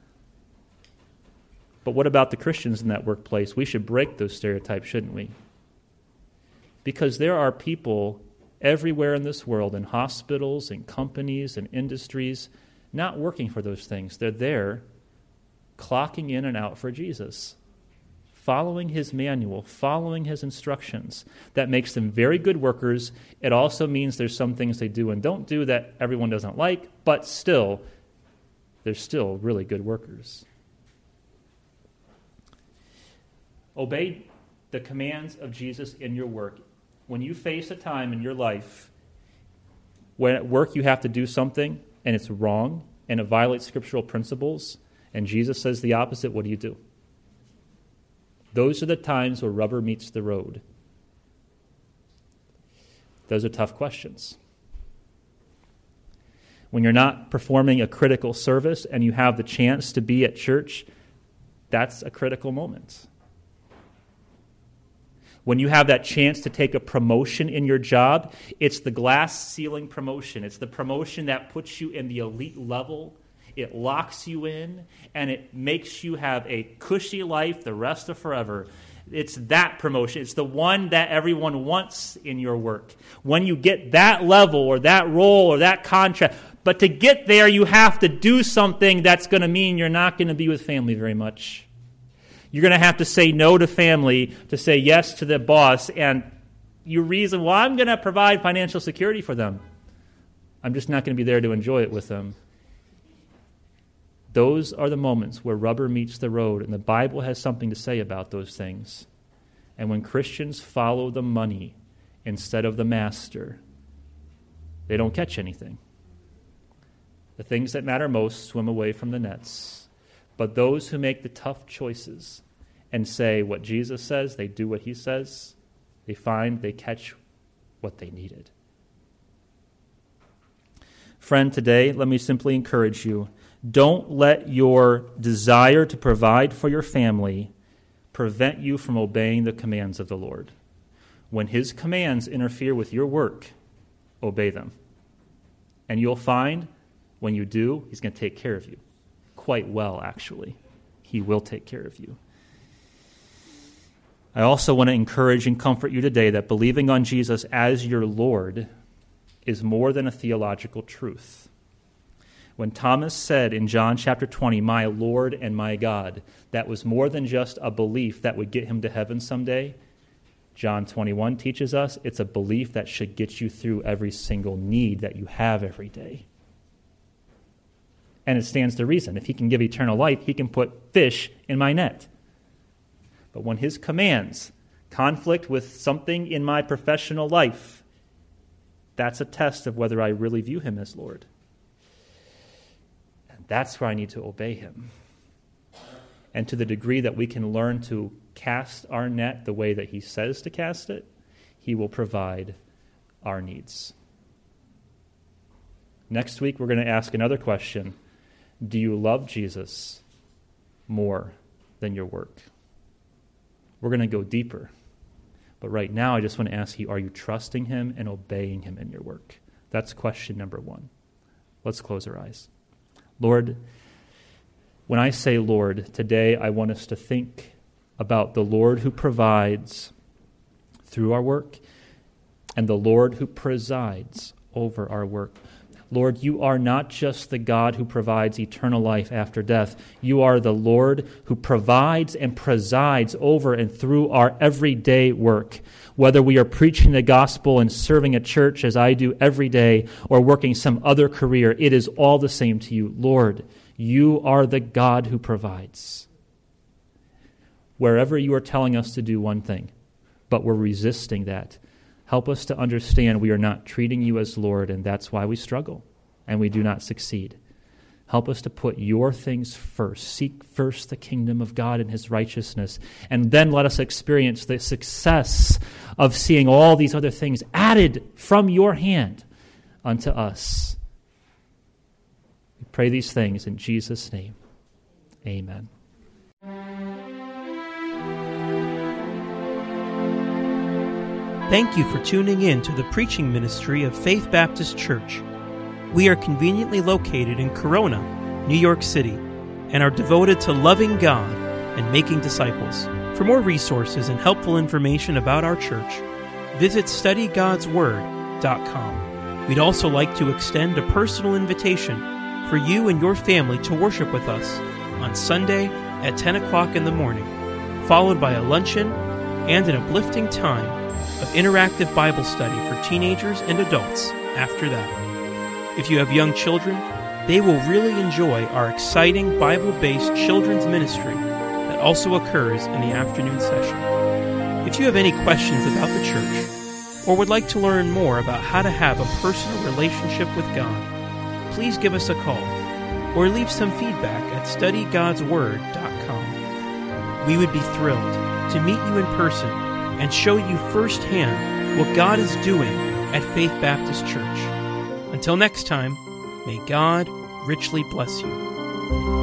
But what about the Christians in that workplace? We should break those stereotypes, shouldn't we? Because there are people everywhere in this world, in hospitals, in companies, in industries, not working for those things. They're there clocking in and out for Jesus, following his manual, following his instructions. That makes them very good workers. It also means there's some things they do and don't do that everyone doesn't like, but still, they're still really good workers. Obey the commands of Jesus in your work. When you face a time in your life when at work you have to do something and it's wrong and it violates scriptural principles, and Jesus says the opposite, what do? Those are the times where rubber meets the road. Those are tough questions. When you're not performing a critical service and you have the chance to be at church, that's a critical moment. When you have that chance to take a promotion in your job, it's the glass ceiling promotion. It's the promotion that puts you in the elite level. It locks you in, and it makes you have a cushy life the rest of forever. It's that promotion. It's the one that everyone wants in your work. When you get that level or that role or that contract, but to get there, you have to do something that's going to mean you're not going to be with family very much. You're going to have to say no to family to say yes to the boss, and you reason, well, I'm going to provide financial security for them. I'm just not going to be there to enjoy it with them. Those are the moments where rubber meets the road, and the Bible has something to say about those things. And when Christians follow the money instead of the master, they don't catch anything. The things that matter most swim away from the nets. But those who make the tough choices and say what Jesus says, they do what he says, they catch what they needed. Friend, today, let me simply encourage you, don't let your desire to provide for your family prevent you from obeying the commands of the Lord. When his commands interfere with your work, obey them. And you'll find when you do, he's going to take care of you. Quite well, actually. He will take care of you. I also want to encourage and comfort you today that believing on Jesus as your Lord is more than a theological truth. When Thomas said in John chapter 20, "My Lord and my God," that was more than just a belief that would get him to heaven someday. John 21 teaches us it's a belief that should get you through every single need that you have every day. And it stands to reason. If he can give eternal life, he can put fish in my net. But when his commands conflict with something in my professional life, that's a test of whether I really view him as Lord. And that's where I need to obey him. And to the degree that we can learn to cast our net the way that he says to cast it, he will provide our needs. Next week, we're going to ask another question. Do you love Jesus more than your work? We're going to go deeper. But right now, I just want to ask you, are you trusting him and obeying him in your work? That's question number one. Let's close our eyes. Lord, when I say Lord, today I want us to think about the Lord who provides through our work and the Lord who presides over our work. Lord, you are not just the God who provides eternal life after death. You are the Lord who provides and presides over and through our everyday work. Whether we are preaching the gospel and serving a church as I do every day or working some other career, it is all the same to you. Lord, you are the God who provides. Wherever you are telling us to do one thing, but we're resisting that, help us to understand we are not treating you as Lord, and that's why we struggle. and we do not succeed. Help us to put your things first. Seek first the kingdom of God and his righteousness, and then let us experience the success of seeing all these other things added from your hand unto us. We pray these things in Jesus' name. Amen. Thank you for tuning in to the preaching ministry of Faith Baptist Church. We are conveniently located in Corona, New York City, and are devoted to loving God and making disciples. For more resources and helpful information about our church, visit studygodsword.com. We'd also like to extend a personal invitation for you and your family to worship with us on Sunday at 10 o'clock in the morning, followed by a luncheon and an uplifting time of interactive Bible study for teenagers and adults after that. If you have young children, they will really enjoy our exciting Bible-based children's ministry that also occurs in the afternoon session. If you have any questions about the church or would like to learn more about how to have a personal relationship with God, please give us a call or leave some feedback at studygodsword.com. We would be thrilled to meet you in person and show you firsthand what God is doing at Faith Baptist Church. Until next time, may God richly bless you.